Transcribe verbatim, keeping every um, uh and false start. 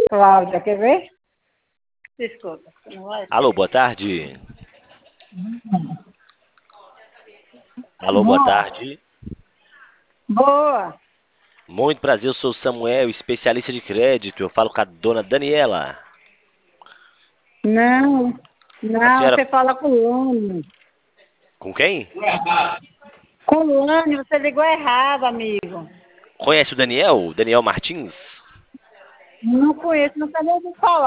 Cláudia, quer ver? Escuta. Alô, boa tarde. Alô, boa Boa. tarde. Boa. Muito prazer, eu sou o Samuel, especialista de crédito. Eu falo com a dona Daniela. Não, A não, senhora... você fala com o Lânio. Com quem? Com o Lânio, você ligou errado, amigo. Conhece o Daniel? Daniel Martins? Não conheço, não sabia de falar.